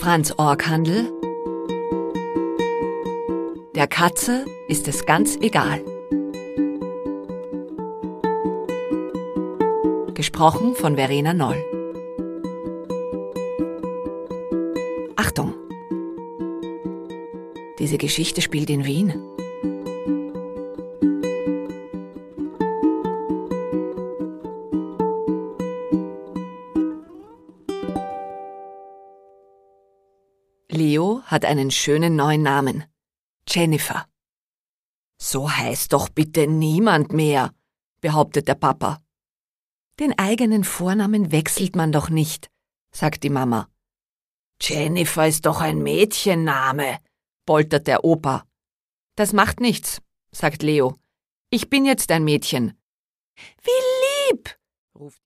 Franz Orkhandl: Der Katze ist es ganz egal. Gesprochen von Verena Noll. Achtung! Diese Geschichte spielt in Wien. Leo hat einen schönen neuen Namen: Jennifer. »So heißt doch bitte niemand mehr«, behauptet der Papa. »Den eigenen Vornamen wechselt man doch nicht«, sagt die Mama. »Jennifer ist doch ein Mädchenname«, poltert der Opa. »Das macht nichts«, sagt Leo. »Ich bin jetzt ein Mädchen.« »Wie lieb«, ruft